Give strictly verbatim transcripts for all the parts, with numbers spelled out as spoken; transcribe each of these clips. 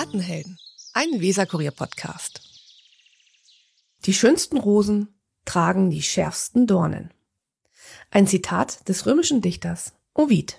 Gartenhelden, ein Weser-Kurier-Podcast. Die schönsten Rosen tragen die schärfsten Dornen. Ein Zitat des römischen Dichters Ovid.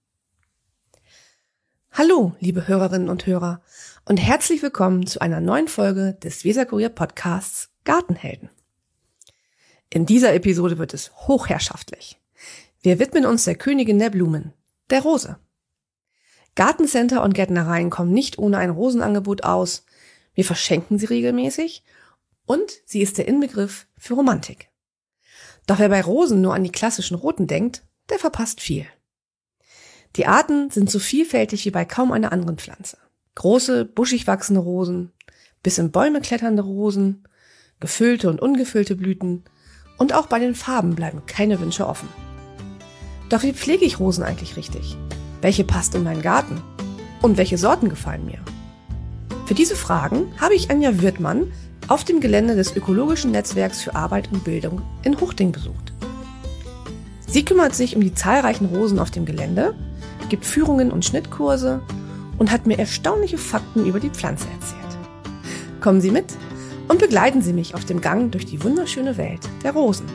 Hallo, liebe Hörerinnen und Hörer, und herzlich willkommen zu einer neuen Folge des Weser-Kurier-Podcasts Gartenhelden. In dieser Episode wird es hochherrschaftlich. Wir widmen uns der Königin der Blumen, der Rose. Gartencenter und Gärtnereien kommen nicht ohne ein Rosenangebot aus. Wir verschenken sie regelmäßig und sie ist der Inbegriff für Romantik. Doch wer bei Rosen nur an die klassischen roten denkt, der verpasst viel. Die Arten sind so vielfältig wie bei kaum einer anderen Pflanze. Große, buschig wachsende Rosen, bis in Bäume kletternde Rosen, gefüllte und ungefüllte Blüten und auch bei den Farben bleiben keine Wünsche offen. Doch wie pflege ich Rosen eigentlich richtig? Welche passt in meinen Garten? Und welche Sorten gefallen mir? Für diese Fragen habe ich Anja Wirtmann auf dem Gelände des Ökologischen Netzwerks für Arbeit und Bildung in Huchting besucht. Sie kümmert sich um die zahlreichen Rosen auf dem Gelände, gibt Führungen und Schnittkurse und hat mir erstaunliche Fakten über die Pflanze erzählt. Kommen Sie mit und begleiten Sie mich auf dem Gang durch die wunderschöne Welt der Rosen.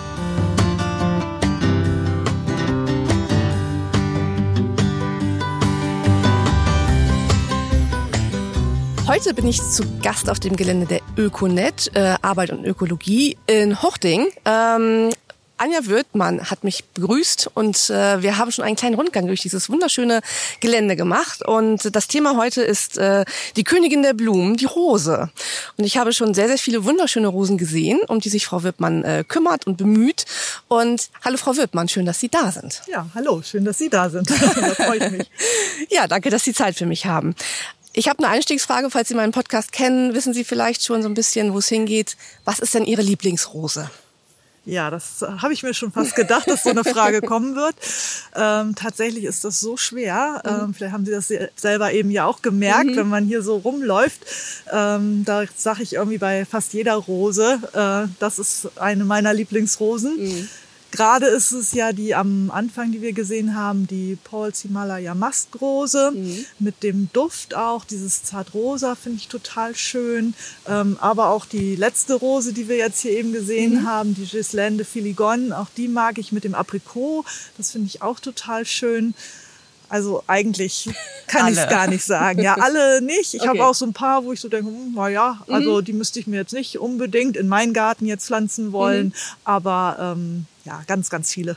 Heute bin ich zu Gast auf dem Gelände der Ökonet, äh, Arbeit und Ökologie in Huchting. Ähm, Anja Wirtmann hat mich begrüßt und äh, wir haben schon einen kleinen Rundgang durch dieses wunderschöne Gelände gemacht. Und das Thema heute ist äh, die Königin der Blumen, die Rose. Und ich habe schon sehr, sehr viele wunderschöne Rosen gesehen, um die sich Frau Wirtmann äh, kümmert und bemüht. Und hallo Frau Wirtmann, schön, dass Sie da sind. Ja, hallo, schön, dass Sie da sind. Das freut mich. Ja, danke, dass Sie Zeit für mich haben. Ich habe eine Einstiegsfrage, falls Sie meinen Podcast kennen, wissen Sie vielleicht schon so ein bisschen, wo es hingeht. Was ist denn Ihre Lieblingsrose? Ja, das habe ich mir schon fast gedacht, dass so eine Frage kommen wird. Ähm, tatsächlich ist das so schwer. Ähm, vielleicht haben Sie das selber eben ja auch gemerkt, mhm. wenn man hier so rumläuft. Ähm, da sage ich irgendwie bei fast jeder Rose, äh, das ist eine meiner Lieblingsrosen. Mhm. Gerade ist es ja die am Anfang, die wir gesehen haben, die Paul's Himalaya Maskrose mhm. mit dem Duft auch. Dieses Zartrosa finde ich total schön. Ähm, aber auch die letzte Rose, die wir jetzt hier eben gesehen mhm. haben, die Ghislaine de Filigon, auch die mag ich mit dem Aprikot. Das finde ich auch total schön. Also eigentlich kann ich es gar nicht sagen. Ja, alle nicht. Ich okay. habe auch so ein paar, wo ich so denke, hm, na ja, also mhm. die müsste ich mir jetzt nicht unbedingt in meinen Garten jetzt pflanzen wollen. Mhm. Aber ähm, ja, ganz, ganz viele.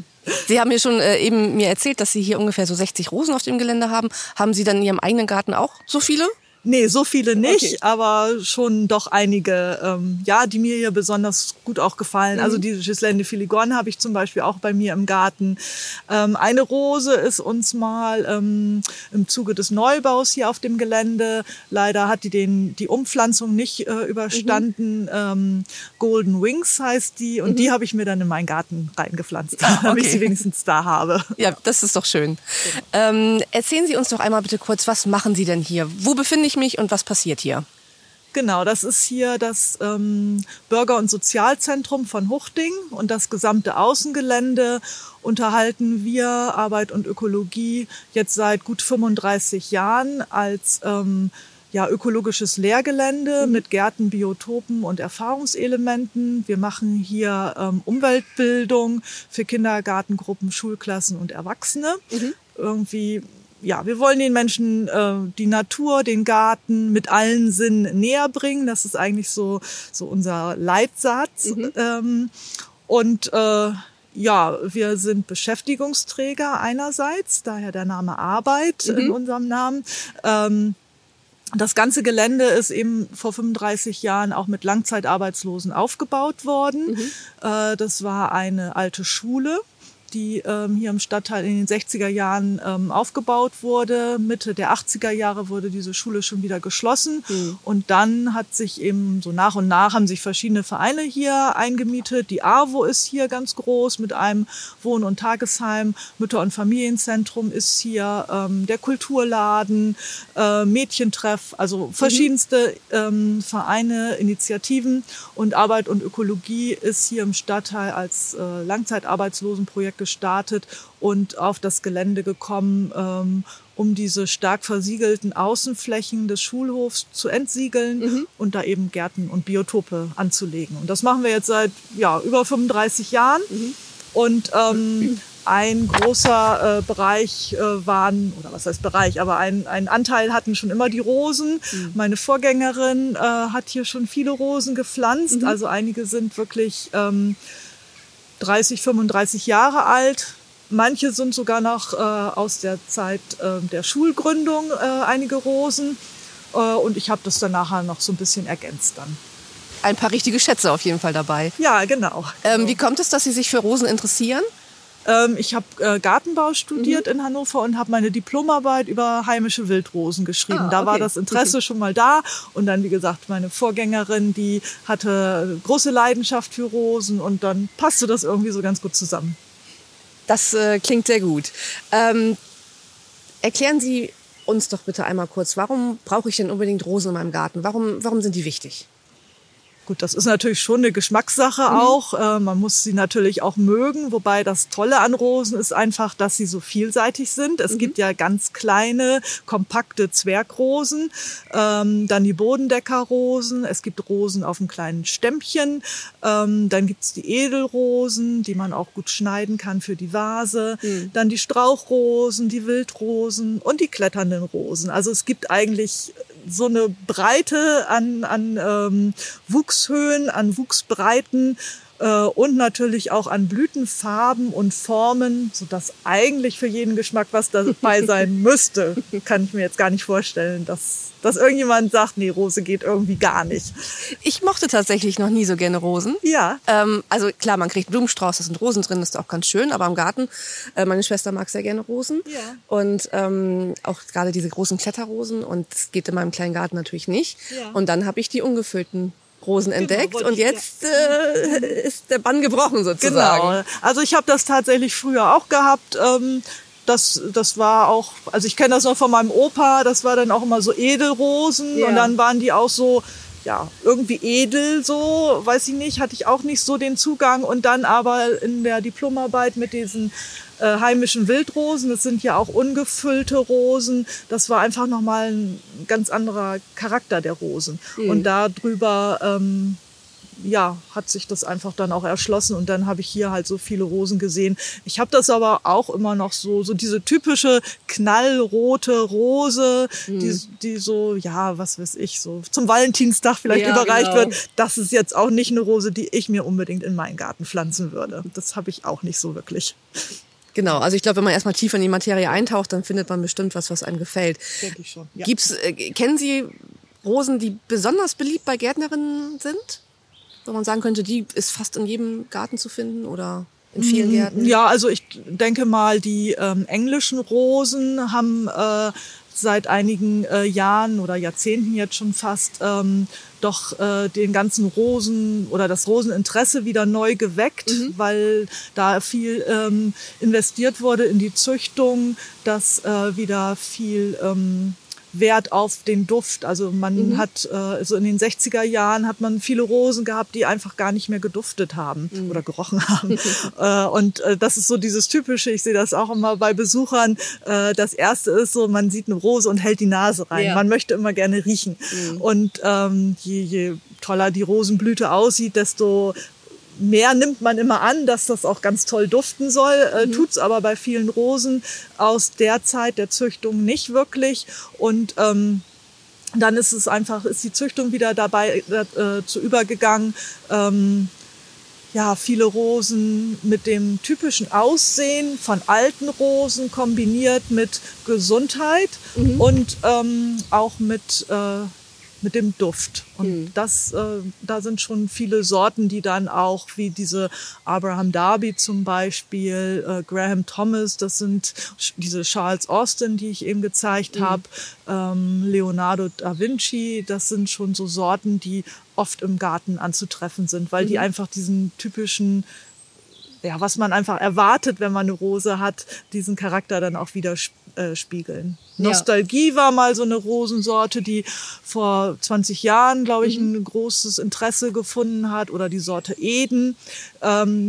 Sie haben mir schon äh, eben mir erzählt, dass Sie hier ungefähr so sechzig Rosen auf dem Gelände haben. Haben Sie dann in Ihrem eigenen Garten auch so viele? Nee, so viele nicht, okay. aber schon doch einige, ähm, ja, die mir hier besonders gut auch gefallen. Mhm. Also diese Ghislaine de Filigon habe ich zum Beispiel auch bei mir im Garten. Ähm, eine Rose ist uns mal ähm, im Zuge des Neubaus hier auf dem Gelände, leider hat die den die Umpflanzung nicht äh, überstanden. Mhm. Ähm, Golden Wings heißt die und mhm. die habe ich mir dann in meinen Garten reingepflanzt, ah, okay. damit ich sie wenigstens da habe. Ja, das ist doch schön. Ja. Ähm, erzählen Sie uns doch einmal bitte kurz, was machen Sie denn hier? Wo befinden ich mich und was passiert hier? Genau, das ist hier das ähm, Bürger- und Sozialzentrum von Huchting und das gesamte Außengelände unterhalten wir Arbeit und Ökologie jetzt seit gut fünfunddreißig Jahren als ähm, ja, ökologisches Lehrgelände mhm. mit Gärten, Biotopen und Erfahrungselementen. Wir machen hier ähm, Umweltbildung für Kindergartengruppen, Schulklassen und Erwachsene. Mhm. Irgendwie Ja, wir wollen den Menschen äh, die Natur, den Garten mit allen Sinnen näher bringen. Das ist eigentlich so so unser Leitsatz. Mhm. Ähm, und äh, ja, wir sind Beschäftigungsträger einerseits, daher der Name Arbeit mhm. in unserem Namen. Ähm, das ganze Gelände ist eben vor fünfunddreißig Jahren auch mit Langzeitarbeitslosen aufgebaut worden. Mhm. Äh, das war eine alte Schule, die ähm, hier im Stadtteil in den sechziger Jahren ähm, aufgebaut wurde. Mitte der achtziger Jahre wurde diese Schule schon wieder geschlossen. Mhm. Und dann hat sich eben so nach und nach haben sich verschiedene Vereine hier eingemietet. Die AWO ist hier ganz groß mit einem Wohn- und Tagesheim. Mütter- und Familienzentrum ist hier. Ähm, der Kulturladen, äh, Mädchentreff, also verschiedenste mhm. ähm, Vereine, Initiativen. Und Arbeit und Ökologie ist hier im Stadtteil als äh, Langzeitarbeitslosenprojekt gestartet und auf das Gelände gekommen, ähm, um diese stark versiegelten Außenflächen des Schulhofs zu entsiegeln mhm. und da eben Gärten und Biotope anzulegen. Und das machen wir jetzt seit ja, über fünfunddreißig Jahren. Mhm. Und ähm, ein großer äh, Bereich äh, waren, oder was heißt Bereich, aber ein, ein Anteil hatten schon immer die Rosen. Mhm. Meine Vorgängerin äh, hat hier schon viele Rosen gepflanzt. Mhm. Also einige sind wirklich ähm, dreißig, fünfunddreißig Jahre alt. Manche sind sogar noch äh, aus der Zeit äh, der Schulgründung, äh, einige Rosen. Äh, und ich habe das dann nachher noch so ein bisschen ergänzt dann. Ein paar richtige Schätze auf jeden Fall dabei. Ja, genau. Ähm, wie kommt es, dass Sie sich für Rosen interessieren? Ähm, ich habe äh, Gartenbau studiert mhm. in Hannover und habe meine Diplomarbeit über heimische Wildrosen geschrieben. Ah, da okay. war das Interesse okay. schon mal da. Und dann, wie gesagt, meine Vorgängerin, die hatte große Leidenschaft für Rosen. Und dann passte das irgendwie so ganz gut zusammen. Das äh, klingt sehr gut. Ähm, erklären Sie uns doch bitte einmal kurz, warum brauche ich denn unbedingt Rosen in meinem Garten? Warum, warum sind die wichtig? Gut, das ist natürlich schon eine Geschmackssache mhm. auch. Äh, man muss sie natürlich auch mögen. Wobei das Tolle an Rosen ist einfach, dass sie so vielseitig sind. Es mhm. gibt ja ganz kleine, kompakte Zwergrosen. Ähm, dann die Bodendeckerrosen. Es gibt Rosen auf einem kleinen Stämmchen. Ähm, dann gibt's die Edelrosen, die man auch gut schneiden kann für die Vase. Mhm. Dann die Strauchrosen, die Wildrosen und die kletternden Rosen. Also es gibt eigentlich so eine Breite an, an ähm, Wuchshöhen, an Wuchsbreiten äh, und natürlich auch an Blütenfarben und Formen, sodass eigentlich für jeden Geschmack was dabei sein müsste. Kann ich mir jetzt gar nicht vorstellen, dass, dass irgendjemand sagt, nee, Rose geht irgendwie gar nicht. Ich mochte tatsächlich noch nie so gerne Rosen. Ja. Ähm, also klar, man kriegt Blumenstrauß, da sind Rosen drin, das ist auch ganz schön, aber im Garten, äh, meine Schwester mag sehr gerne Rosen. Ja. Und ähm, auch gerade diese großen Kletterrosen, und das geht in meinem kleinen Garten natürlich nicht. Ja. Und dann habe ich die ungefüllten Rosen entdeckt genau, und jetzt äh, ist der Bann gebrochen sozusagen. Genau. Also ich habe das tatsächlich früher auch gehabt. Ähm, das, das war auch, also ich kenne das noch von meinem Opa, das war dann auch immer so Edelrosen ja. und dann waren die auch so, ja, irgendwie edel so, weiß ich nicht, hatte ich auch nicht so den Zugang. Und dann aber in der Diplomarbeit mit diesen äh, heimischen Wildrosen, das sind ja auch ungefüllte Rosen, das war einfach nochmal ein ganz anderer Charakter der Rosen. Mhm. Und darüber, ähm, ja, hat sich das einfach dann auch erschlossen und dann habe ich hier halt so viele Rosen gesehen. Ich habe das aber auch immer noch so, so diese typische knallrote Rose, mhm. die, die so, ja, was weiß ich, so zum Valentinstag vielleicht ja, überreicht genau. wird. Das ist jetzt auch nicht eine Rose, die ich mir unbedingt in meinen Garten pflanzen würde. Das habe ich auch nicht so wirklich. Genau, also ich glaube, wenn man erstmal tiefer in die Materie eintaucht, dann findet man bestimmt was, was einem gefällt. Denke ich schon. Ja. Gibt's, äh, kennen Sie Rosen, die besonders beliebt bei Gärtnerinnen sind? Wo man sagen könnte, die ist fast in jedem Garten zu finden oder in vielen Gärten? Ja, also ich denke mal, die ähm, englischen Rosen haben äh, seit einigen äh, Jahren oder Jahrzehnten jetzt schon fast ähm, doch äh, den ganzen Rosen oder das Roseninteresse wieder neu geweckt, mhm. weil da viel ähm, investiert wurde in die Züchtung, dass äh, wieder viel ähm, Wert auf den Duft. Also man mhm. hat, äh, so in den sechziger Jahren hat man viele Rosen gehabt, die einfach gar nicht mehr geduftet haben mhm. oder gerochen haben. äh, und äh, das ist so dieses Typische, ich sehe das auch immer bei Besuchern. Äh, das Erste ist so, man sieht eine Rose und hält die Nase rein. Ja. Man möchte immer gerne riechen. Mhm. Und ähm, je, je toller die Rosenblüte aussieht, desto mehr nimmt man immer an, dass das auch ganz toll duften soll, äh, mhm. tut's aber bei vielen Rosen aus der Zeit der Züchtung nicht wirklich. Und ähm, dann ist es einfach, ist die Züchtung wieder dabei äh, zu übergegangen. Ähm, ja, viele Rosen mit dem typischen Aussehen von alten Rosen kombiniert mit Gesundheit mhm. und ähm, auch mit äh, mit dem Duft. Und hm. das, äh, da sind schon viele Sorten, die dann auch, wie diese Abraham Darby zum Beispiel, äh, Graham Thomas, das sind diese Charles Austin, die ich eben gezeigt hm. habe, ähm, Leonardo da Vinci, das sind schon so Sorten, die oft im Garten anzutreffen sind, weil mhm. die einfach diesen typischen, ja, was man einfach erwartet, wenn man eine Rose hat, diesen Charakter dann auch wieder äh, spiegeln. Ja. Nostalgie war mal so eine Rosensorte, die vor zwanzig Jahren, glaube ich, mhm. ein großes Interesse gefunden hat. Oder die Sorte Eden. Ähm,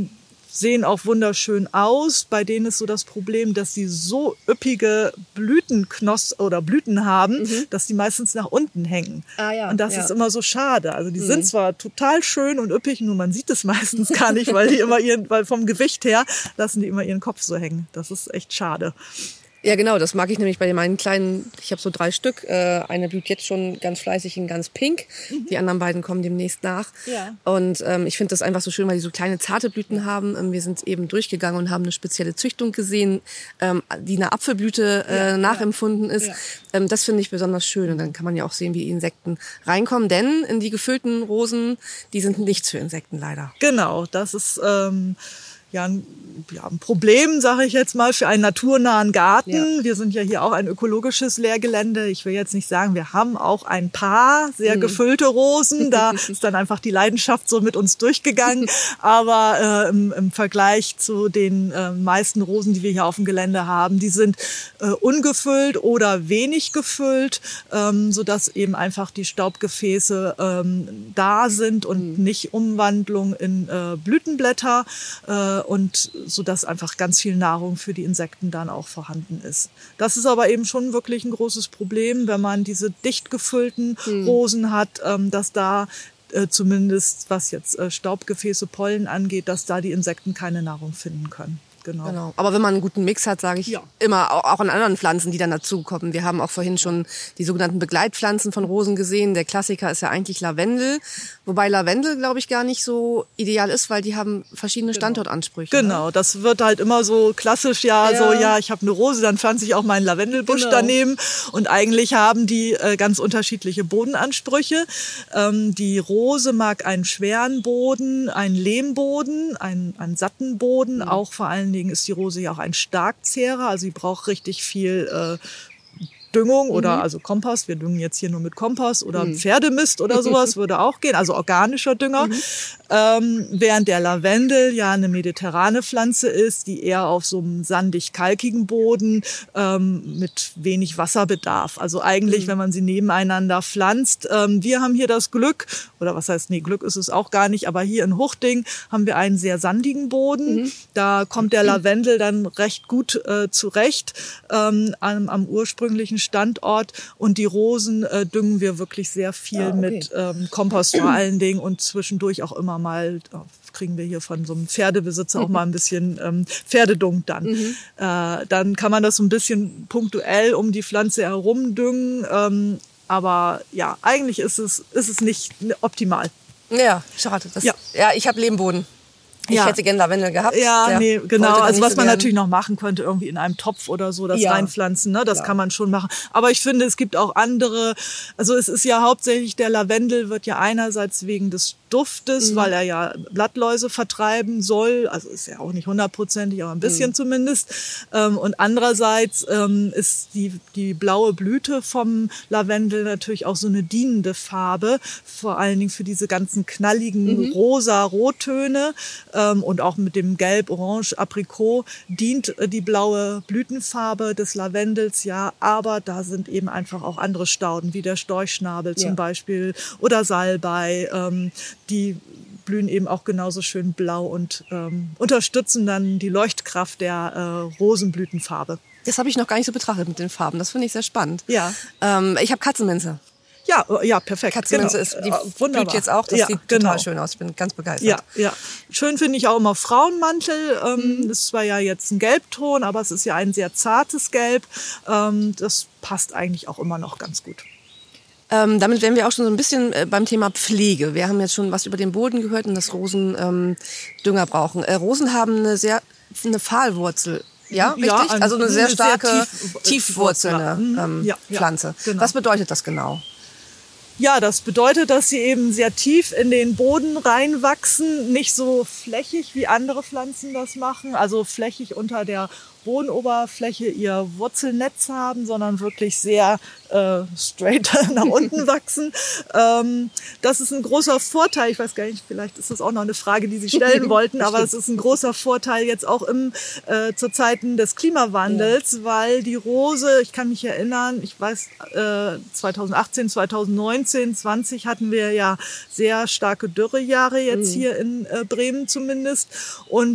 sehen auch wunderschön aus. Bei denen ist so das Problem, dass sie so üppige Blütenknos oder Blüten haben, mhm. dass die meistens nach unten hängen. Ah, ja, und das ja. ist immer so schade. Also die mhm. sind zwar total schön und üppig, nur man sieht es meistens gar nicht, weil die immer ihren, weil vom Gewicht her lassen die immer ihren Kopf so hängen. Das ist echt schade. Ja, genau, das mag ich nämlich bei meinen kleinen, ich habe so drei Stück, äh, eine blüht jetzt schon ganz fleißig in ganz pink, mhm. die anderen beiden kommen demnächst nach. Ja. Und ähm, ich finde das einfach so schön, weil die so kleine zarte Blüten haben. Ähm, wir sind eben durchgegangen und haben eine spezielle Züchtung gesehen, ähm, die einer Apfelblüte äh, ja, nachempfunden ja. ist. Ja. Ähm, das finde ich besonders schön und dann kann man ja auch sehen, wie Insekten reinkommen, denn in die gefüllten Rosen, die sind nichts für Insekten leider. Genau, das ist... Ähm Ja ein, ja, ein Problem, sage ich jetzt mal, für einen naturnahen Garten. Ja. Wir sind ja hier auch ein ökologisches Lehrgelände. Ich will jetzt nicht sagen, wir haben auch ein paar sehr mhm. gefüllte Rosen. Da ist dann einfach die Leidenschaft so mit uns durchgegangen. Aber äh, im, im Vergleich zu den äh, meisten Rosen, die wir hier auf dem Gelände haben, die sind äh, ungefüllt oder wenig gefüllt, ähm, sodass eben einfach die Staubgefäße ähm, da sind und mhm. nicht Umwandlung in äh, Blütenblätter. Äh, und so dass einfach ganz viel Nahrung für die Insekten dann auch vorhanden ist. Das ist aber eben schon wirklich ein großes Problem, wenn man diese dicht gefüllten hm. Rosen hat, ähm, dass da äh, zumindest, was jetzt äh, Staubgefäße, Pollen angeht, dass da die Insekten keine Nahrung finden können. Genau. genau. Aber wenn man einen guten Mix hat, sage ich ja. immer, auch an anderen Pflanzen, die dann dazukommen. Wir haben auch vorhin schon die sogenannten Begleitpflanzen von Rosen gesehen. Der Klassiker ist ja eigentlich Lavendel. Wobei Lavendel, glaube ich, gar nicht so ideal ist, weil die haben verschiedene genau. Standortansprüche. Genau, ne? Das wird halt immer so klassisch, ja, ja. so, ja, ich habe eine Rose, dann pflanze ich auch meinen Lavendelbusch genau. daneben. Und eigentlich haben die äh, ganz unterschiedliche Bodenansprüche. Ähm, die Rose mag einen schweren Boden, einen Lehmboden, einen, einen satten Boden, mhm. auch vor allem ist die Rose ja auch ein Starkzehrer, also sie braucht richtig viel äh, Düngung oder mhm. also Kompost. Wir düngen jetzt hier nur mit Kompost oder mhm. Pferdemist oder sowas würde auch gehen, also organischer Dünger. Mhm. Ähm, während der Lavendel ja eine mediterrane Pflanze ist, die eher auf so einem sandig-kalkigen Boden ähm, mit wenig Wasserbedarf. Also eigentlich, mhm. wenn man sie nebeneinander pflanzt. Ähm, wir haben hier das Glück, oder was heißt, nee, Glück ist es auch gar nicht, aber hier in Huchting haben wir einen sehr sandigen Boden. Mhm. Da kommt der Lavendel dann recht gut äh, zurecht ähm, am, am ursprünglichen Standort und die Rosen äh, düngen wir wirklich sehr viel ah, okay. mit ähm, Kompost vor allen Dingen und zwischendurch auch immer mal, oh, kriegen wir hier von so einem Pferdebesitzer auch mal ein bisschen ähm, Pferdedung dann. Mhm. Äh, dann kann man das so ein bisschen punktuell um die Pflanze herum düngen, ähm, aber ja, eigentlich ist es, ist es nicht optimal. Ja, schade. Das, ja. ja, ich habe Lehmboden. Ich ja. hätte gerne Lavendel gehabt. Ja, Der nee, genau. Also was so man gern. natürlich noch machen könnte, irgendwie in einem Topf oder so, das ja. reinpflanzen, ne? Das ja. kann man schon machen. Aber ich finde, es gibt auch andere, also es ist ja hauptsächlich, der Lavendel wird ja einerseits wegen des Duftes, mhm. weil er ja Blattläuse vertreiben soll, also ist ja auch nicht hundertprozentig, aber ein bisschen mhm. zumindest. Und andererseits ist die, die blaue Blüte vom Lavendel natürlich auch so eine dienende Farbe, vor allen Dingen für diese ganzen knalligen mhm. rosa-rottöne. Und auch mit dem Gelb, Orange, Aprikot dient die blaue Blütenfarbe des Lavendels, ja. Aber da sind eben einfach auch andere Stauden, wie der Storchschnabel zum ja. Beispiel oder Salbei. Ähm, die blühen eben auch genauso schön blau und ähm, unterstützen dann die Leuchtkraft der äh, Rosenblütenfarbe. Das habe ich noch gar nicht so betrachtet mit den Farben. Das finde ich sehr spannend. Ja. Ähm, ich habe Katzenminze. Ja, ja, perfekt. Katzenminze genau. ist, die Wunderbar. blüht jetzt auch, das ja, sieht genau. total schön aus. Ich bin ganz begeistert. Ja, ja. Schön finde ich auch immer Frauenmantel. Ähm, mhm. Das ist zwar ja jetzt ein Gelbton, aber es ist ja ein sehr zartes Gelb. Ähm, das passt eigentlich auch immer noch ganz gut. Ähm, damit wären wir auch schon so ein bisschen äh, beim Thema Pflege. Wir haben jetzt schon was über den Boden gehört und dass Rosen ähm, Dünger brauchen. Äh, Rosen haben eine sehr eine Pfahlwurzel. Ja, richtig? Ja, ein, also eine sehr starke, sehr tief, tiefwurzelnde ähm, ja, ja, Pflanze. Genau. Was bedeutet das genau? Ja, das bedeutet, dass sie eben sehr tief in den Boden reinwachsen, nicht so flächig, wie andere Pflanzen das machen, also flächig unter der Bodenoberfläche ihr Wurzelnetz haben, sondern wirklich sehr äh, straight nach unten wachsen. Ähm, das ist ein großer Vorteil. Ich weiß gar nicht, vielleicht ist das auch noch eine Frage, die Sie stellen wollten, aber es ist ein großer Vorteil jetzt auch im äh, zu Zeiten des Klimawandels, ja. weil die Rose, ich kann mich erinnern, ich weiß, äh, zweitausendachtzehn, zweitausendneunzehn, zwanzig hatten wir ja sehr starke Dürrejahre jetzt mhm. hier in äh, Bremen zumindest und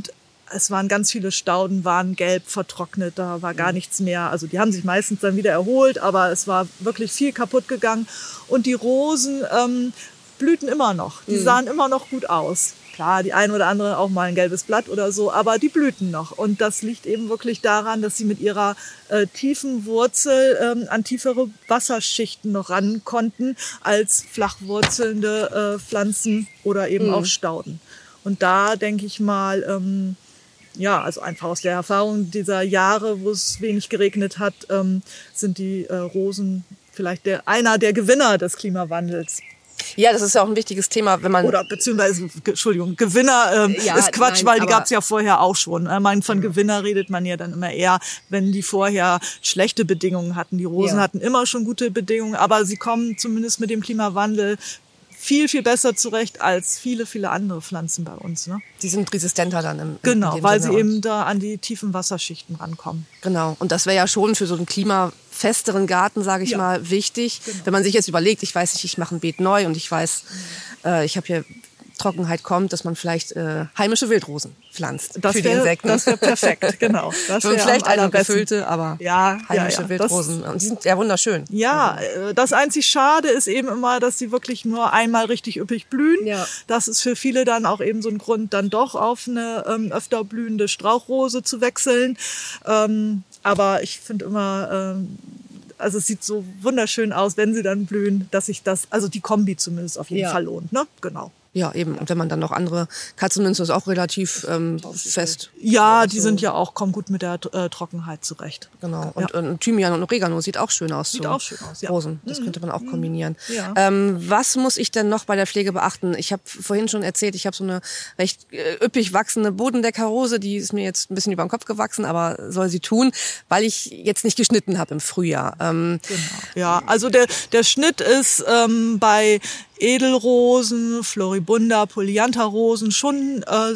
es waren ganz viele Stauden, waren gelb vertrocknet, da war gar nichts mehr. Also die haben sich meistens dann wieder erholt, aber es war wirklich viel kaputt gegangen. Und die Rosen ähm, blühten immer noch. Die sahen immer noch gut aus. Klar, die ein oder andere auch mal ein gelbes Blatt oder so, aber die blühten noch. Und das liegt eben wirklich daran, dass sie mit ihrer äh, tiefen Wurzel ähm, an tiefere Wasserschichten noch ran konnten als flachwurzelnde äh, Pflanzen oder eben Mhm. auch Stauden. Und da denke ich mal, ähm, ja, also einfach aus der Erfahrung dieser Jahre, wo es wenig geregnet hat, ähm, sind die äh, Rosen vielleicht der, einer der Gewinner des Klimawandels. Ja, das ist ja auch ein wichtiges Thema, wenn man... Oder beziehungsweise, Entschuldigung, Gewinner ähm, Ja, ist Quatsch, nein, weil die aber- gab's ja vorher auch schon. Ich meine, von Gewinner redet man ja dann immer eher, wenn die vorher schlechte Bedingungen hatten. Die Rosen Ja. hatten immer schon gute Bedingungen, aber sie kommen zumindest mit dem Klimawandel viel, viel besser zurecht als viele, viele andere Pflanzen bei uns. Ne? Die sind resistenter dann im, Genau, in dem weil Sinne. sie eben da an die tiefen Wasserschichten rankommen. Genau. Und das wäre ja schon für so einen klimafesteren Garten, sage ich Ja. mal, wichtig. Genau. Wenn man sich jetzt überlegt, ich weiß nicht, ich mache ein Beet neu und ich weiß, äh, ich habe hier Trockenheit kommt, dass man vielleicht äh, heimische Wildrosen pflanzt Das für die wär- Insekten. das wär perfekt, genau. Das Für wär vielleicht am eine allerbesten. gefüllte, aber Ja, ja, heimische ja. Wildrosen. Und die sind ja wunderschön. Ja, äh, das einzig Schade ist eben immer, dass sie wirklich nur einmal richtig üppig blühen. Ja. Das ist für viele dann auch eben so ein Grund, dann doch auf eine ähm, öfter blühende Strauchrose zu wechseln. Ähm, aber ich finde immer, ähm, also es sieht so wunderschön aus, wenn sie dann blühen, dass sich das, also die Kombi zumindest auf jeden Ja. Fall lohnt, ne? Genau. Ja, eben. Und wenn man dann noch andere Katzenminze ist auch relativ ähm, fest. Ja, Also, die sind ja auch, kommen gut mit der äh, Trockenheit zurecht. Genau. Und, Ja. und Thymian und Oregano sieht auch schön aus. Sieht so auch schön aus, ja. Rosen. Das könnte man auch kombinieren. Ja. Ähm, was muss ich denn noch bei der Pflege beachten? Ich habe vorhin schon erzählt, ich habe so eine recht äh, üppig wachsende Bodendeckerrose. Die ist mir jetzt ein bisschen über den Kopf gewachsen, aber soll sie tun, weil ich jetzt nicht geschnitten habe im Frühjahr. Ähm, Genau. Ja, also der, der Schnitt ist ähm, bei Edelrosen, Floribunda, Polyantha-Rosen schon äh,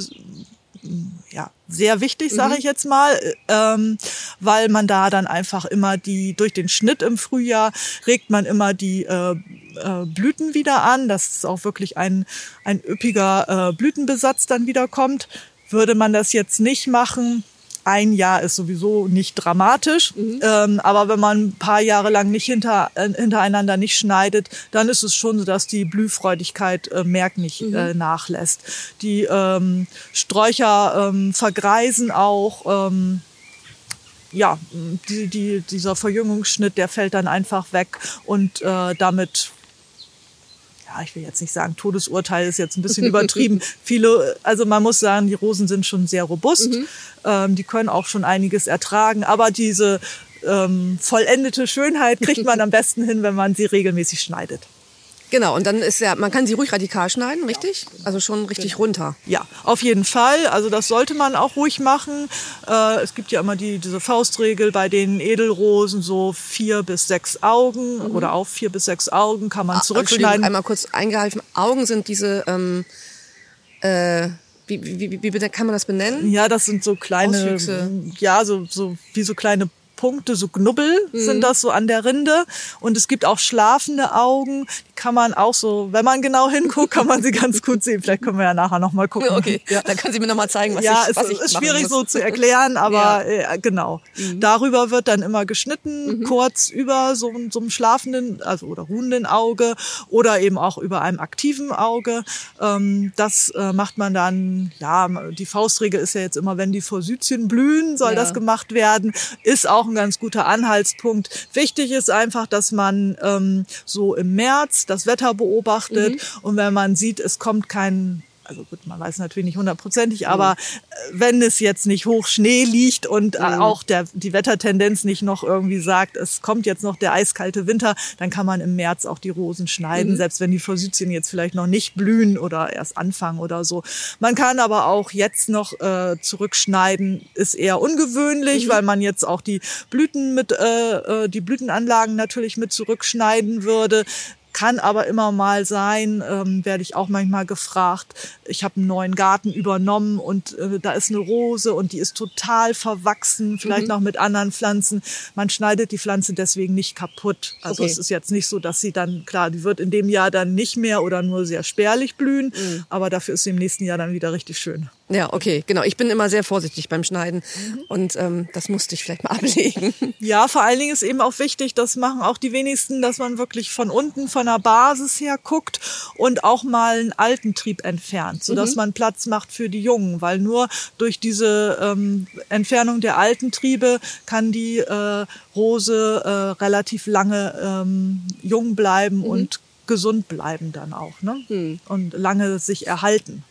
ja, sehr wichtig, sage ich jetzt mal, ähm, weil man da dann einfach immer die, durch den Schnitt im Frühjahr regt man immer die äh, äh, Blüten wieder an, dass auch wirklich ein, ein üppiger äh, Blütenbesatz dann wieder kommt. Würde man das jetzt nicht machen, ein Jahr ist sowieso nicht dramatisch, ähm, aber wenn man ein paar Jahre lang nicht hinter, äh, hintereinander nicht schneidet, dann ist es schon so, dass die Blühfreudigkeit äh, merklich äh, nachlässt. Die ähm, Sträucher ähm, vergreisen auch. Ähm, ja, die, die, dieser Verjüngungsschnitt, der fällt dann einfach weg und äh, damit, ja, ich will jetzt nicht sagen, Todesurteil ist jetzt ein bisschen übertrieben. Viele, also man muss sagen, die Rosen sind schon sehr robust. Ähm, die können auch schon einiges ertragen. Aber diese ähm, vollendete Schönheit kriegt man am besten hin, wenn man sie regelmäßig schneidet. genau. Und dann ist ja, man kann sie ruhig radikal schneiden, richtig? Also schon richtig runter. Ja, auf jeden Fall. Also das sollte man auch ruhig machen. Äh, es gibt ja immer die, diese Faustregel bei den Edelrosen, so vier bis sechs Augen oder auf vier bis sechs Augen kann man Ah, Entschuldigung, zurückschneiden. einmal kurz eingreifen. Augen sind diese, ähm, äh, wie, wie, wie, wie kann man das benennen? Ja, das sind so kleine, Auswüchse. ja, so, so wie so kleine Punkte, so Knubbel sind das so an der Rinde. Und es gibt auch schlafende Augen, die kann man auch so, wenn man genau hinguckt, kann man sie ganz gut sehen. Vielleicht können wir ja nachher noch mal gucken. Okay, Ja. dann können Sie mir noch mal zeigen, was ja, ich, es was ich ist machen schwierig muss. so zu erklären, aber äh, genau. Darüber wird dann immer geschnitten, kurz über so, so einem schlafenden, also oder ruhenden Auge oder eben auch über einem aktiven Auge. Ähm, das äh, macht man dann, ja, die Faustregel ist ja jetzt immer, wenn die Forsythien blühen, soll Ja. das gemacht werden. Ist auch ein ganz guter Anhaltspunkt. Wichtig ist einfach, dass man ähm, so im März das Wetter beobachtet und wenn man sieht, es kommt kein, also gut, man weiß natürlich nicht hundertprozentig, aber äh, wenn es jetzt nicht hoch Schnee liegt und äh, auch der, die Wettertendenz nicht noch irgendwie sagt, es kommt jetzt noch der eiskalte Winter, dann kann man im März auch die Rosen schneiden, selbst wenn die Forsythien jetzt vielleicht noch nicht blühen oder erst anfangen oder so. Man kann aber auch jetzt noch äh, zurückschneiden, ist eher ungewöhnlich, weil man jetzt auch die Blüten mit, äh, äh, die Blütenanlagen natürlich mit zurückschneiden würde. Kann aber immer mal sein, ähm, werde ich auch manchmal gefragt. Ich habe einen neuen Garten übernommen und äh, da ist eine Rose und die ist total verwachsen, vielleicht noch mit anderen Pflanzen. Man schneidet die Pflanze deswegen nicht kaputt. Also Okay. es ist jetzt nicht so, dass sie dann, klar, die wird in dem Jahr dann nicht mehr oder nur sehr spärlich blühen, aber dafür ist sie im nächsten Jahr dann wieder richtig schön. Ja, okay, genau. Ich bin immer sehr vorsichtig beim Schneiden mhm. und ähm, das musste ich vielleicht mal ablegen. Ja, vor allen Dingen ist eben auch wichtig, das machen auch die wenigsten, dass man wirklich von unten, von der Basis her guckt und auch mal einen alten Trieb entfernt, sodass mhm. man Platz macht für die Jungen, weil nur durch diese ähm, Entfernung der alten Triebe kann die äh, Rose äh, relativ lange ähm, jung bleiben mhm. und gesund bleiben dann auch, ne? Mhm. Und lange sich erhalten.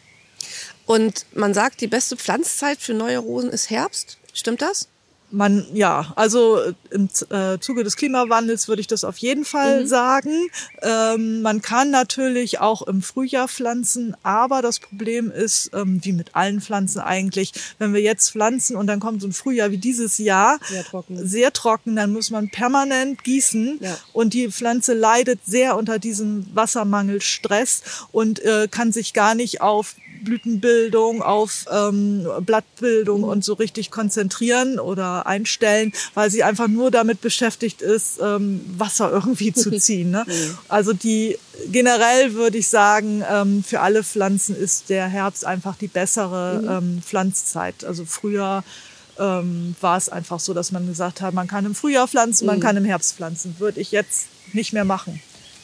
Und man sagt, die beste Pflanzzeit für neue Rosen ist Herbst. Stimmt das? Man, ja, also im äh, Zuge des Klimawandels würde ich das auf jeden Fall mhm. sagen. Ähm, man kann natürlich auch im Frühjahr pflanzen, aber das Problem ist, ähm, wie mit allen Pflanzen eigentlich, wenn wir jetzt pflanzen und dann kommt so ein Frühjahr wie dieses Jahr, sehr trocken, sehr trocken, dann muss man permanent gießen ja. und die Pflanze leidet sehr unter diesem Wassermangelstress und äh, kann sich gar nicht auf Blütenbildung, auf ähm, Blattbildung mhm. und so richtig konzentrieren oder einstellen, weil sie einfach nur damit beschäftigt ist, ähm, Wasser irgendwie zu ziehen. Ne? Mhm. Also die generell würde ich sagen, ähm, für alle Pflanzen ist der Herbst einfach die bessere mhm. ähm, Pflanzzeit. Also früher ähm, war es einfach so, dass man gesagt hat, man kann im Frühjahr pflanzen, mhm. man kann im Herbst pflanzen. Würde ich jetzt nicht mehr machen.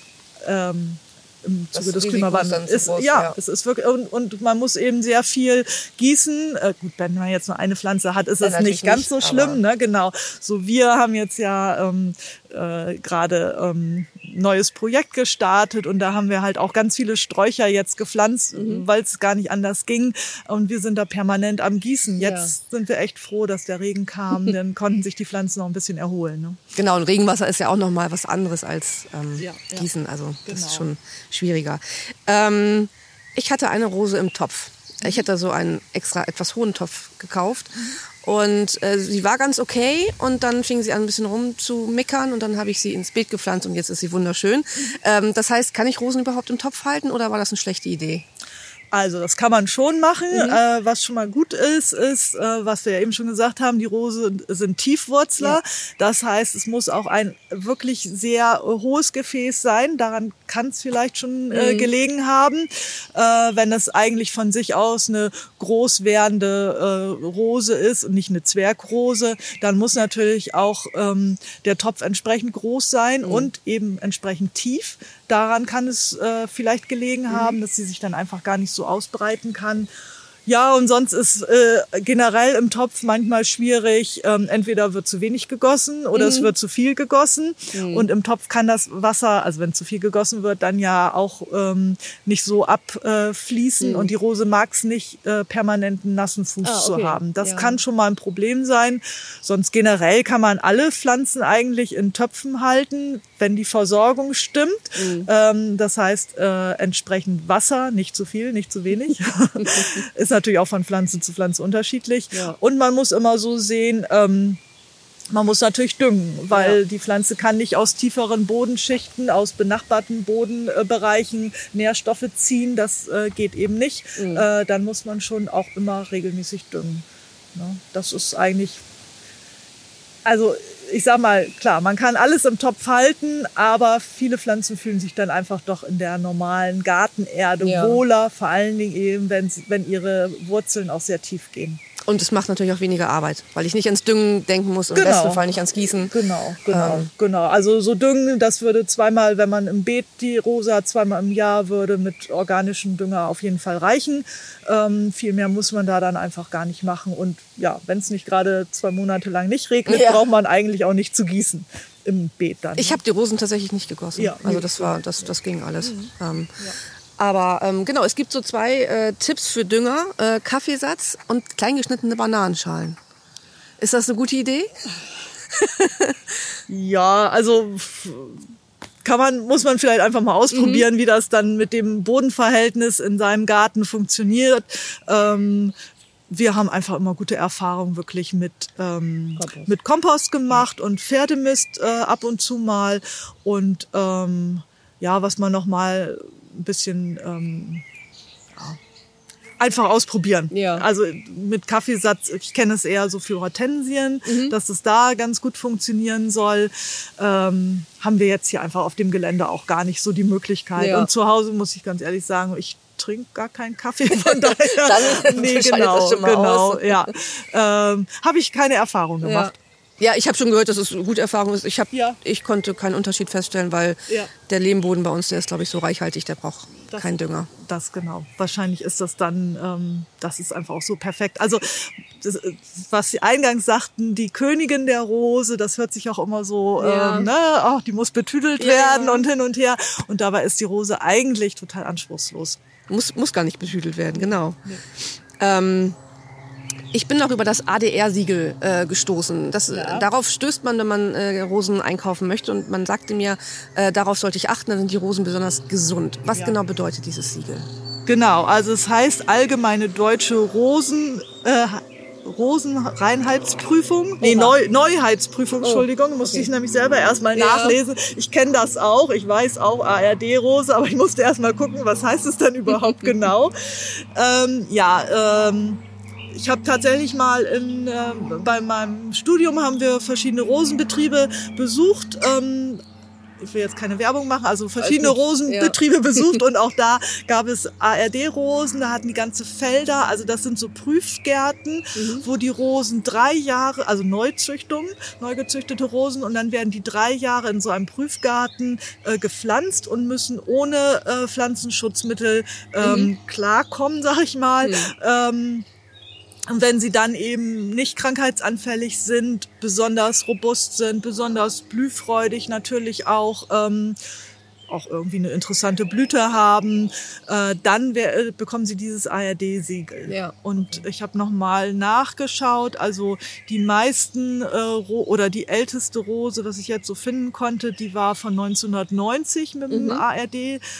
Ähm, im Zuge des Klimawandels. Ist, groß, ja, ja, es ist wirklich, und, und man muss eben sehr viel gießen. Äh, gut, wenn man jetzt nur eine Pflanze hat, ist ja, es nicht ganz nicht, so schlimm, ne? Genau. So, wir haben jetzt ja ähm, äh, gerade ähm, neues Projekt gestartet und da haben wir halt auch ganz viele Sträucher jetzt gepflanzt, mhm. weil es gar nicht anders ging. Und wir sind da permanent am Gießen. Jetzt ja. sind wir echt froh, dass der Regen kam, dann konnten sich die Pflanzen noch ein bisschen erholen. Ne? Genau, und Regenwasser ist ja auch noch mal was anderes als ähm, ja, ja. Gießen. Also das genau. ist schon schwieriger. Ähm, ich hatte eine Rose im Topf. Ich hätte so einen extra etwas hohen Topf gekauft. Mhm. Und äh, sie war ganz okay und dann fing sie an ein bisschen rum zu mickern und dann habe ich sie ins Beet gepflanzt und jetzt ist sie wunderschön. Mhm. Ähm, das heißt, kann ich Rosen überhaupt im Topf halten oder war das eine schlechte Idee? Also das kann man schon machen. Mhm. Äh, was schon mal gut ist, ist, äh, was wir ja eben schon gesagt haben, die Rosen sind Tiefwurzler. Ja. Das heißt, es muss auch ein wirklich sehr hohes Gefäß sein. Daran kann es vielleicht schon äh, mhm. gelegen haben. Äh, wenn es eigentlich von sich aus eine groß werdende äh, Rose ist und nicht eine Zwergrose, dann muss natürlich auch ähm, der Topf entsprechend groß sein mhm. und eben entsprechend tief. Daran kann es äh, vielleicht gelegen haben, mhm. dass sie sich dann einfach gar nicht so ausbreiten kann. Ja, und sonst ist äh, generell im Topf manchmal schwierig, ähm, entweder wird zu wenig gegossen oder mhm. es wird zu viel gegossen. Mhm. Und im Topf kann das Wasser, also wenn zu viel gegossen wird, dann ja auch ähm, nicht so abfließen. Mhm. Und die Rose mag es nicht, äh, permanenten nassen Fuß ah, okay. zu haben. Das ja. kann schon mal ein Problem sein. Sonst generell kann man alle Pflanzen eigentlich in Töpfen halten, wenn die Versorgung stimmt. Mhm. Ähm, das heißt, äh, entsprechend Wasser, nicht zu viel, nicht zu wenig. Ist natürlich auch von Pflanze zu Pflanze unterschiedlich. Ja. Und man muss immer so sehen, ähm, man muss natürlich düngen, weil ja. die Pflanze kann nicht aus tieferen Bodenschichten, aus benachbarten Bodenbereichen Nährstoffe ziehen. Das äh, geht eben nicht. Mhm. Äh, dann muss man schon auch immer regelmäßig düngen. Ne? Das ist eigentlich, also ich sag mal, klar, man kann alles im Topf halten, aber viele Pflanzen fühlen sich dann einfach doch in der normalen Gartenerde ja. wohler, vor allen Dingen eben, wenn, wenn ihre Wurzeln auch sehr tief gehen. Und es macht natürlich auch weniger Arbeit, weil ich nicht ans Düngen denken muss und genau. im besten Fall nicht ans Gießen. Genau, genau, ähm. genau. Also so Düngen, das würde zweimal, wenn man im Beet die Rose hat, zweimal im Jahr würde mit organischem Dünger auf jeden Fall reichen. Ähm, viel mehr muss man da dann einfach gar nicht machen. Und ja, wenn es nicht gerade zwei Monate lang nicht regnet, ja. braucht man eigentlich auch nicht zu gießen im Beet dann. Ich habe die Rosen tatsächlich nicht gegossen. Ja, also das war, das, das ging alles. Mhm. Ähm, ja. Aber ähm, genau, es gibt so zwei äh, Tipps für Dünger, äh, Kaffeesatz und kleingeschnittene Bananenschalen. Ist das eine gute Idee? Ja, also kann man, muss man vielleicht einfach mal ausprobieren, mhm. wie das dann mit dem Bodenverhältnis in seinem Garten funktioniert. Ähm, wir haben einfach immer gute Erfahrungen wirklich mit, ähm, Kompost. mit Kompost gemacht und Pferdemist äh, ab und zu mal. Und ähm, ja, was man noch mal ein bisschen ähm, ja, einfach ausprobieren. Ja. Also mit Kaffeesatz, ich kenne es eher so für Hortensien, mhm. dass es da ganz gut funktionieren soll. Ähm, haben wir jetzt hier einfach auf dem Gelände auch gar nicht so die Möglichkeit. Ja. Und zu Hause muss ich ganz ehrlich sagen, ich trinke gar keinen Kaffee, von daher. Dann nee, genau, das schon mal genau, aus. ja. Ähm, habe ich keine Erfahrung gemacht. Ja. Ja, ich habe schon gehört, dass es eine gute Erfahrung ist. Ich, hab, Ja. ich konnte keinen Unterschied feststellen, weil Ja. der Lehmboden bei uns, der ist, glaube ich, so reichhaltig, der braucht Das- keinen Dünger. Das genau. Wahrscheinlich ist das dann, ähm, das ist einfach auch so perfekt. Also das, was Sie eingangs sagten, die Königin der Rose, das hört sich auch immer so, Ja. ähm, ne, ach, die muss betüdelt Ja. werden und hin und her. Und dabei ist die Rose eigentlich total anspruchslos. Muss, muss gar nicht betüdelt werden, genau. Ähm, ich bin noch über das A D R-Siegel äh, gestoßen. Das, Ja. Darauf stößt man, wenn man äh, Rosen einkaufen möchte. Und man sagte mir, äh, darauf sollte ich achten, dann sind die Rosen besonders gesund. Was Ja. genau bedeutet dieses Siegel? Genau, also es heißt allgemeine deutsche Rosen, äh, Rosenreinheitsprüfung, nee, Neu, Neuheitsprüfung, Entschuldigung, musste okay. ich nämlich selber erstmal Ja. nachlesen. Ich kenne das auch, ich weiß auch A R D-Rose, aber ich musste erstmal gucken, was heißt es denn überhaupt genau. Ähm, ja, ähm, ich habe tatsächlich mal in, äh, bei meinem Studium haben wir verschiedene Rosenbetriebe besucht. Ähm, ich will jetzt keine Werbung machen, also verschiedene Alles gut. Rosenbetriebe besucht und auch da gab es A R D-Rosen, da hatten die ganze Felder, also das sind so Prüfgärten, wo die Rosen drei Jahre, also Neuzüchtungen, neu gezüchtete Rosen und dann werden die drei Jahre in so einem Prüfgarten äh, gepflanzt und müssen ohne äh, Pflanzenschutzmittel ähm, klarkommen, sag ich mal. Ähm, Und wenn sie dann eben nicht krankheitsanfällig sind, besonders robust sind, besonders blühfreudig natürlich auch, ähm, auch irgendwie eine interessante Blüte haben, äh, dann wär, äh, bekommen sie dieses A R D-Siegel. Ja. Und ich habe nochmal nachgeschaut, also die meisten äh, Ro- oder die älteste Rose, was ich jetzt so finden konnte, die war von neunzehnhundertneunzig mit dem A R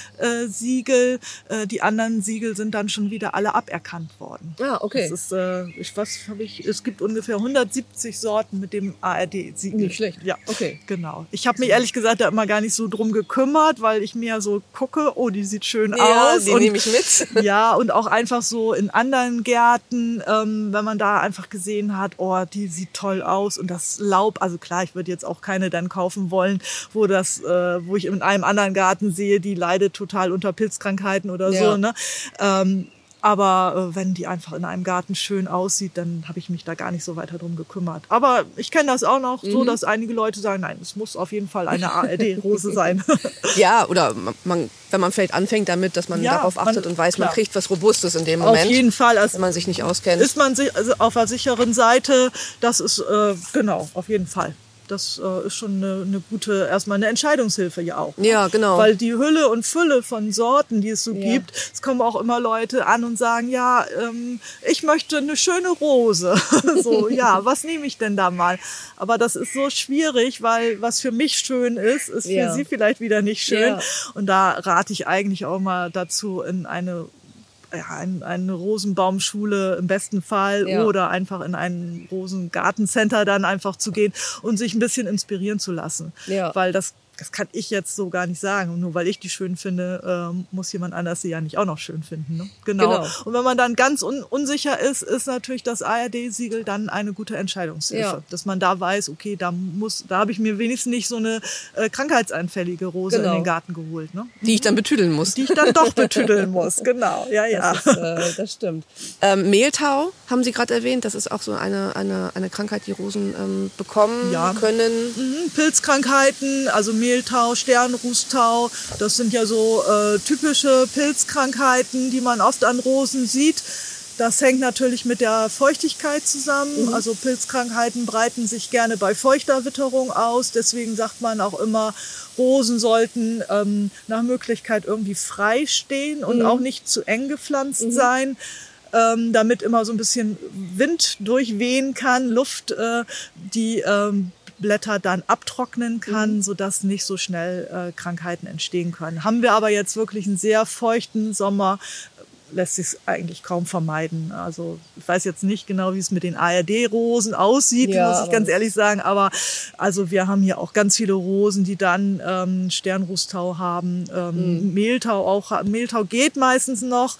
D-Siegel. Äh, die anderen Siegel sind dann schon wieder alle aberkannt worden. Ah, okay. Das ist, äh, ich, was habe ich? Es gibt ungefähr hundertsiebzig Sorten mit dem A R D-Siegel. Nicht schlecht. Ja, Okay. genau. Ich habe mich ehrlich gesagt da immer gar nicht so drum gekümmert, weil ich mir so gucke, oh, die sieht schön Ja, aus. die nehme ich mit. Ja, und auch einfach so in anderen Gärten, ähm, wenn man da einfach gesehen hat, oh, die sieht toll aus und das Laub, also klar, ich würde jetzt auch keine dann kaufen wollen, wo das, äh, wo ich in einem anderen Garten sehe, die leidet total unter Pilzkrankheiten oder Ja. so, ne? Ähm, Aber äh, wenn die einfach in einem Garten schön aussieht, dann habe ich mich da gar nicht so weiter drum gekümmert. Aber ich kenne das auch noch so, dass einige Leute sagen, nein, es muss auf jeden Fall eine A R D-Rose sein. Ja, oder man, wenn man vielleicht anfängt damit, dass man Ja, darauf achtet man- und weiß, man klar. kriegt was Robustes in dem Auf Moment, jeden Fall. Also wenn man sich nicht auskennt. ist man sich also auf der sicheren Seite. Das ist, äh, genau, auf jeden Fall. Das äh, ist schon eine, eine gute, erstmal eine Entscheidungshilfe ja auch. Ja, genau. Weil die Hülle und Fülle von Sorten, die es so Ja. gibt, es kommen auch immer Leute an und sagen, ja, ähm, ich möchte eine schöne Rose. So, ja, was nehme ich denn da mal? Aber das ist so schwierig, weil was für mich schön ist, ist für Ja. sie vielleicht wieder nicht schön. Ja. Und da rate ich eigentlich auch mal dazu, in eine ja, ein, eine Rosenbaumschule im besten Fall Ja. oder einfach in ein Rosengartencenter dann einfach zu gehen und sich ein bisschen inspirieren zu lassen. Ja. Weil das, das kann ich jetzt so gar nicht sagen. Und nur weil ich die schön finde, ähm, muss jemand anders sie ja nicht auch noch schön finden. Ne? Genau. Genau. Und wenn man dann ganz un unsicher ist, ist natürlich das A R D-Siegel dann eine gute Entscheidungshilfe. Ja. Dass man da weiß, okay, da muss, da habe ich mir wenigstens nicht so eine äh, krankheitsanfällige Rose Genau. in den Garten geholt. Ne? die ich dann betüdeln muss. Die ich dann doch betüdeln muss. Genau, ja, ja. Das, ist, äh, das stimmt. Ähm, Mehltau haben Sie gerade erwähnt. Das ist auch so eine, eine, eine Krankheit, die Rosen ähm, bekommen Ja. können. Mhm, Pilzkrankheiten, also Mehltau, Sternrußtau, das sind ja so äh, typische Pilzkrankheiten, die man oft an Rosen sieht. Das hängt natürlich mit der Feuchtigkeit zusammen. Also Pilzkrankheiten breiten sich gerne bei feuchter Witterung aus. Deswegen sagt man auch immer, Rosen sollten ähm, nach Möglichkeit irgendwie frei stehen und auch nicht zu eng gepflanzt sein. Ähm, damit immer so ein bisschen Wind durchwehen kann, Luft, äh, die ähm, Blätter dann abtrocknen kann, sodass nicht so schnell äh, Krankheiten entstehen können. Haben wir aber jetzt wirklich einen sehr feuchten Sommer, lässt sich eigentlich kaum vermeiden. Also ich weiß jetzt nicht genau, wie es mit den A R D-Rosen aussieht, Ja, muss ich aber ganz ehrlich sagen. Aber also wir haben hier auch ganz viele Rosen, die dann ähm, Sternrußtau haben, ähm, Mehltau auch. haben. Mehltau geht meistens noch.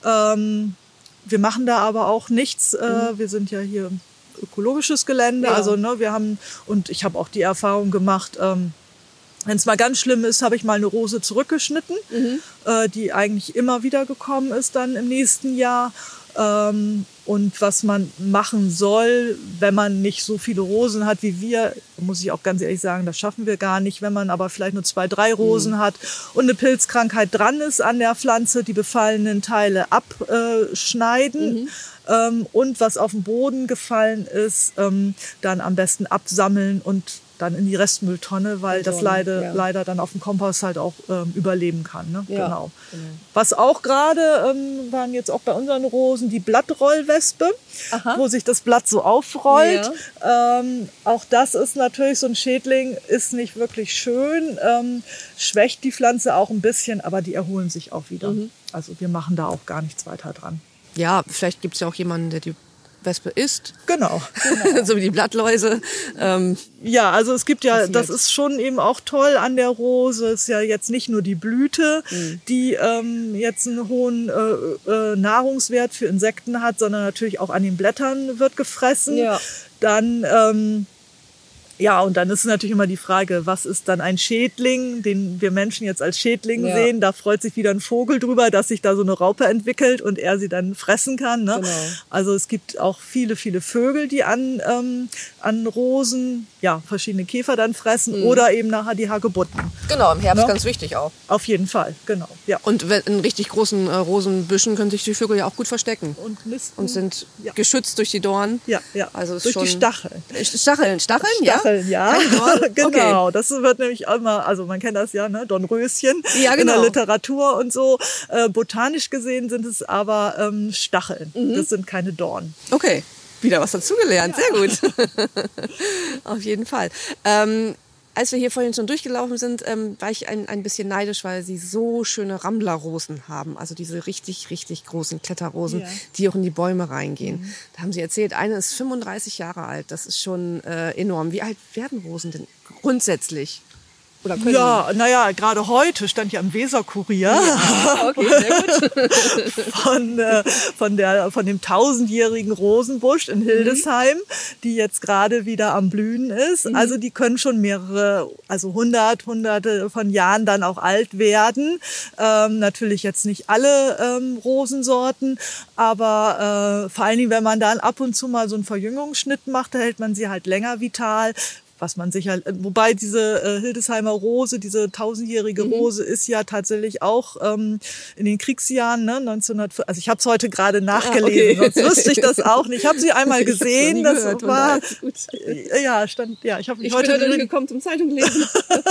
Ähm, wir machen da aber auch nichts. Äh, wir sind ja hier ökologisches Gelände. Ja. Also ne, wir haben, und ich habe auch die Erfahrung gemacht, ähm, Wenn es mal ganz schlimm ist, habe ich mal eine Rose zurückgeschnitten, mhm. äh, die eigentlich immer wieder gekommen ist dann im nächsten Jahr. Ähm, und was man machen soll, wenn man nicht so viele Rosen hat wie wir, muss ich auch ganz ehrlich sagen, das schaffen wir gar nicht. Wenn man aber vielleicht nur zwei, drei Rosen mhm. hat und eine Pilzkrankheit dran ist an der Pflanze, die befallenen Teile abschneiden. Mhm. Ähm, und was auf den Boden gefallen ist, ähm, dann am besten absammeln und dann in die Restmülltonne, weil das leider, ja. leider dann auf dem Kompost halt auch ähm, überleben kann. Ne? Ja, genau. genau. Was auch gerade ähm, waren jetzt auch bei unseren Rosen die Blattrollwespe, Aha. wo sich das Blatt so aufrollt. Ja. Ähm, auch das ist natürlich so ein Schädling, ist nicht wirklich schön, ähm, schwächt die Pflanze auch ein bisschen, aber die erholen sich auch wieder. Mhm. Also wir machen da auch gar nichts weiter dran. Ja, vielleicht gibt es ja auch jemanden, der die Wespe isst. Genau. genau. So wie die Blattläuse. Ähm, ja, also es gibt ja, passiert. Das ist schon eben auch toll an der Rose. Es ist ja jetzt nicht nur die Blüte, mhm. die ähm, jetzt einen hohen äh, äh, Nahrungswert für Insekten hat, sondern natürlich auch an den Blättern wird gefressen. Ja. Dann ähm, Ja, und dann ist natürlich immer die Frage, was ist dann ein Schädling, den wir Menschen jetzt als Schädling ja. sehen. Da freut sich wieder ein Vogel drüber, dass sich da so eine Raupe entwickelt und er sie dann fressen kann. Ne? Genau. Also es gibt auch viele, viele Vögel, die an, ähm, an Rosen, ja, verschiedene Käfer dann fressen mhm. oder eben nachher die Hagebutten. Genau, im Herbst ne? ganz wichtig auch. Auf jeden Fall, genau. Ja. Und in richtig großen äh, Rosenbüschen können sich die Vögel ja auch gut verstecken. Und nisten. Und sind ja. geschützt durch die Dornen. Ja, ja. Also durch schon die Stacheln. Stacheln, Stacheln, ja? Stacheln, ja. Genau, okay. Das wird nämlich immer, also man kennt das ja, ne, Dornröschen ja, genau. in der Literatur und so. Äh, botanisch gesehen sind es aber ähm, Stacheln. Mhm. Das sind keine Dornen. Okay, wieder was dazugelernt. Ja. Sehr gut. Auf jeden Fall. Ähm, als wir hier vorhin schon durchgelaufen sind, ähm, war ich ein, ein bisschen neidisch, weil sie so schöne Ramblerrosen haben. Also diese richtig, richtig großen Kletterrosen, ja. die auch in die Bäume reingehen. Mhm. Da haben sie erzählt, eine ist fünfunddreißig Jahre alt. Das ist schon äh, enorm. Wie alt werden Rosen denn grundsätzlich? Oder können ja, naja, gerade heute stand ja im Weser-Kurier ja, okay, sehr gut. von, äh, von, der, von dem tausendjährigen Rosenbusch in Hildesheim, mhm. die jetzt gerade wieder am Blühen ist. Mhm. Also die können schon mehrere, also hundert, hunderte von Jahren dann auch alt werden. Ähm, natürlich jetzt nicht alle ähm, Rosensorten, aber äh, vor allen Dingen, wenn man dann ab und zu mal so einen Verjüngungsschnitt macht, da hält man sie halt länger vital. Was man sicher, wobei diese äh, Hildesheimer Rose, diese tausendjährige mhm. Rose ist ja tatsächlich auch ähm, in den Kriegsjahren, ne, neunzehnhundert, also ich habe es heute gerade nachgelesen, ah, okay. sonst wüsste ich das auch nicht. Ich habe sie einmal gesehen, das gehört, war, ja, stand, ja, ich habe mich ich heute bin heute gekommen zum Zeitung lesen.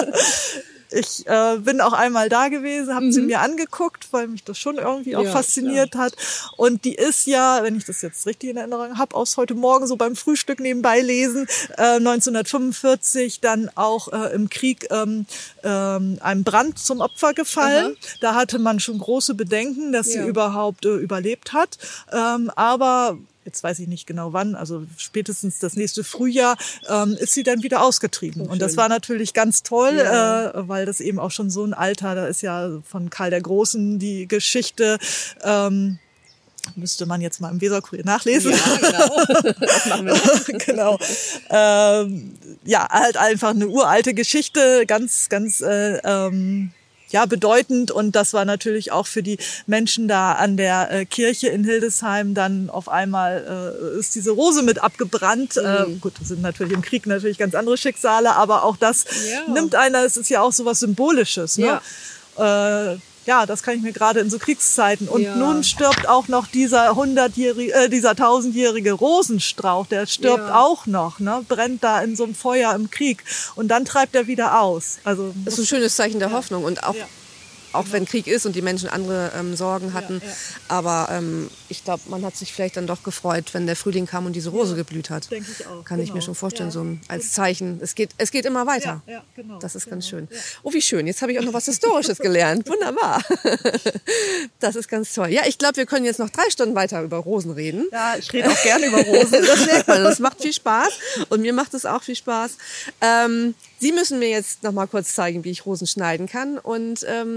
Ich äh, bin auch einmal da gewesen, habe mhm. sie mir angeguckt, weil mich das schon irgendwie auch ja, fasziniert ja. hat. Und die ist ja, wenn ich das jetzt richtig in Erinnerung habe, aus heute Morgen so beim Frühstück nebenbei lesen, äh, neunzehnhundertfünfundvierzig dann auch äh, im Krieg ähm, ähm, einem Brand zum Opfer gefallen. Aha. Da hatte man schon große Bedenken, dass ja. sie überhaupt äh, überlebt hat. Ähm, aber jetzt weiß ich nicht genau wann, also spätestens das nächste Frühjahr, ähm, ist sie dann wieder ausgetrieben. Oh, und das war natürlich ganz toll, ja. äh, weil das eben auch schon so ein Alter, da ist ja von Karl der Großen die Geschichte, ähm, müsste man jetzt mal im Weser-Kurier nachlesen. Ja, genau. Das machen wir. Genau. Ähm, ja, halt einfach eine uralte Geschichte, ganz, ganz äh, ähm, ja, bedeutend, und das war natürlich auch für die Menschen da an der äh, Kirche in Hildesheim dann auf einmal äh, ist diese Rose mit abgebrannt. Mhm. Äh, gut, das sind natürlich im Krieg natürlich ganz andere Schicksale, aber auch das ja. nimmt einer, es ist ja auch so was Symbolisches, ne? Ja. Äh, ja, das kann ich mir gerade in so Kriegszeiten. Und ja. nun stirbt auch noch dieser hundertjährige, äh, dieser tausendjährige Rosenstrauch, der stirbt ja. auch noch, ne? Brennt da in so einem Feuer im Krieg. Und dann treibt er wieder aus. Also das ist ein schönes Zeichen der ja. Hoffnung. Und auch, ja. auch wenn Krieg ist und die Menschen andere ähm, Sorgen hatten. Ja, ja. Aber ähm, ich glaube, man hat sich vielleicht dann doch gefreut, wenn der Frühling kam und diese Rose ja, geblüht hat. Denke ich auch. Kann genau. ich mir schon vorstellen, ja. so als Zeichen. Es geht, es geht immer weiter. Ja, ja, genau, das ist genau. ganz schön. Ja. Oh, wie schön. Jetzt habe ich auch noch was Historisches gelernt. Wunderbar. Das ist ganz toll. Ja, ich glaube, wir können jetzt noch drei Stunden weiter über Rosen reden. Ja, ich rede auch gerne über Rosen. Das merkt man. Das macht viel Spaß. Und mir macht es auch viel Spaß. Ähm, Sie müssen mir jetzt noch mal kurz zeigen, wie ich Rosen schneiden kann. Und ähm,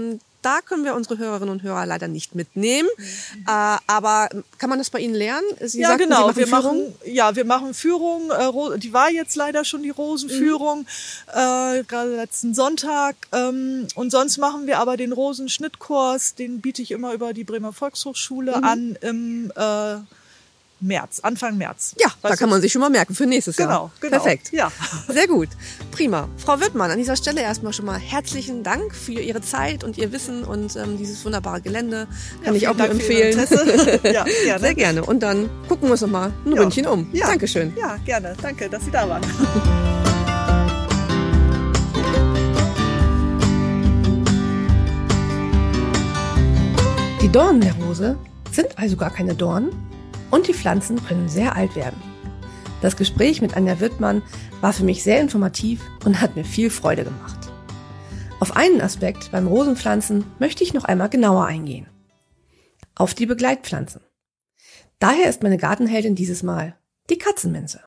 da können wir unsere Hörerinnen und Hörer leider nicht mitnehmen. Mhm. Äh, aber kann man das bei Ihnen lernen? Sie ja, sagten, genau. Sie machen wir Führung? machen, ja, wir machen Führung. Äh, die war jetzt leider schon die Rosenführung, mhm. äh, gerade letzten Sonntag. Ähm, und sonst machen wir aber den Rosenschnittkurs, den biete ich immer über die Bremer Volkshochschule mhm. an im äh, März, Anfang März. Ja, da kann man sich schon mal merken für nächstes genau, Jahr. Genau, Perfekt. Ja. Sehr gut. Prima. Frau Wirtmann, an dieser Stelle erstmal schon mal herzlichen Dank für Ihre Zeit und Ihr Wissen und ähm, dieses wunderbare Gelände. Kann ja, ich auch nur empfehlen. Ja, gerne. Sehr gerne. Und dann gucken wir uns noch mal ein ja. Ründchen um. Ja. Dankeschön. Ja, gerne. Danke, dass Sie da waren. Die Dornen der Rose sind also gar keine Dornen und die Pflanzen können sehr alt werden. Das Gespräch mit Anja Wirtmann war für mich sehr informativ und hat mir viel Freude gemacht. Auf einen Aspekt beim Rosenpflanzen möchte ich noch einmal genauer eingehen. Auf die Begleitpflanzen. Daher ist meine Gartenheldin dieses Mal die Katzenminze.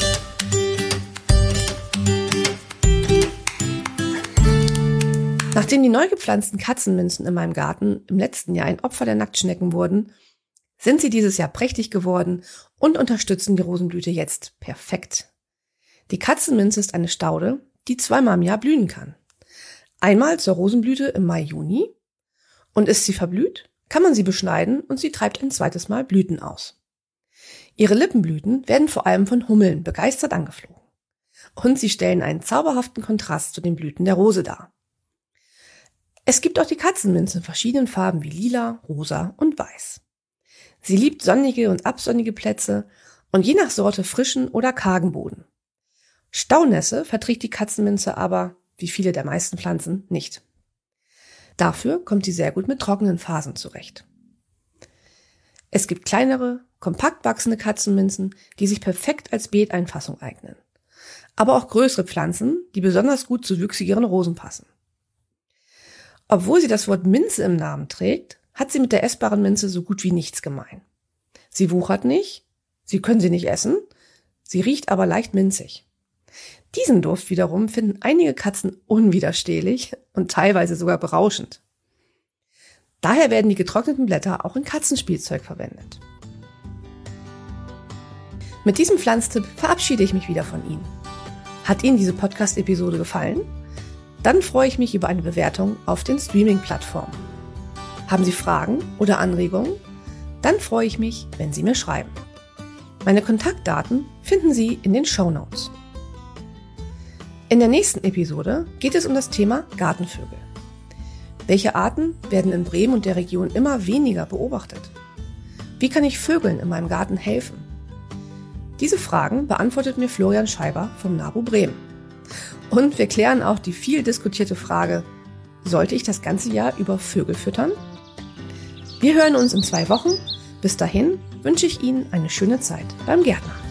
Nachdem die neu gepflanzten Katzenminzen in meinem Garten im letzten Jahr ein Opfer der Nacktschnecken wurden, sind sie dieses Jahr prächtig geworden und unterstützen die Rosenblüte jetzt perfekt. Die Katzenminze ist eine Staude, die zweimal im Jahr blühen kann. Einmal zur Rosenblüte im Mai, Juni, und ist sie verblüht, kann man sie beschneiden und sie treibt ein zweites Mal Blüten aus. Ihre Lippenblüten werden vor allem von Hummeln begeistert angeflogen. Und sie stellen einen zauberhaften Kontrast zu den Blüten der Rose dar. Es gibt auch die Katzenminze in verschiedenen Farben wie lila, rosa und weiß. Sie liebt sonnige und absonnige Plätze und je nach Sorte frischen oder kargen Boden. Staunässe verträgt die Katzenminze aber, wie viele der meisten Pflanzen, nicht. Dafür kommt sie sehr gut mit trockenen Phasen zurecht. Es gibt kleinere, kompakt wachsende Katzenminzen, die sich perfekt als Beeteinfassung eignen. Aber auch größere Pflanzen, die besonders gut zu wüchsigeren Rosen passen. Obwohl sie das Wort Minze im Namen trägt, hat sie mit der essbaren Minze so gut wie nichts gemein. Sie wuchert nicht, Sie können sie nicht essen, sie riecht aber leicht minzig. Diesen Duft wiederum finden einige Katzen unwiderstehlich und teilweise sogar berauschend. Daher werden die getrockneten Blätter auch in Katzenspielzeug verwendet. Mit diesem Pflanztipp verabschiede ich mich wieder von Ihnen. Hat Ihnen diese Podcast-Episode gefallen? Dann freue ich mich über eine Bewertung auf den Streaming-Plattformen. Haben Sie Fragen oder Anregungen? Dann freue ich mich, wenn Sie mir schreiben. Meine Kontaktdaten finden Sie in den Shownotes. In der nächsten Episode geht es um das Thema Gartenvögel. Welche Arten werden in Bremen und der Region immer weniger beobachtet? Wie kann ich Vögeln in meinem Garten helfen? Diese Fragen beantwortet mir Florian Scheiber vom NABU Bremen. Und wir klären auch die viel diskutierte Frage, sollte ich das ganze Jahr über Vögel füttern? Wir hören uns in zwei Wochen. Bis dahin wünsche ich Ihnen eine schöne Zeit beim Gärtner.